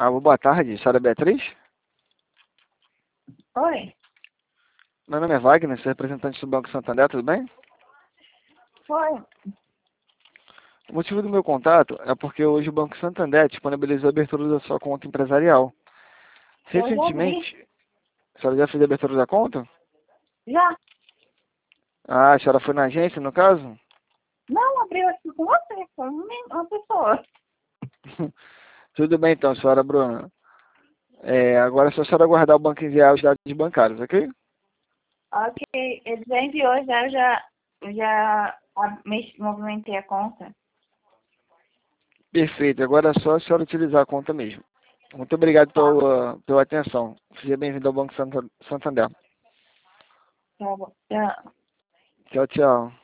Boa tarde, senhora Beatriz? Oi, Meu nome é Wagner, sou representante do Banco Santander, tudo bem? foi. O motivo do meu contato é porque hoje o Banco Santander disponibilizou a abertura da sua conta empresarial. Eu já abri. Recentemente, a senhora já fez a abertura da conta? Já? A senhora foi na agência, no caso? Não, abriu aqui com você, com uma pessoa. Tudo bem então, senhora Bruna. Agora é só a senhora aguardar o banco enviar os dados bancários, ok? Ok, ele já enviou, já movimentei a conta. Perfeito, agora é só a senhora utilizar a conta mesmo. Muito obrigado Tá, pela atenção. Seja bem-vindo ao Banco Santander. tá bom. Já. Tchau, tchau.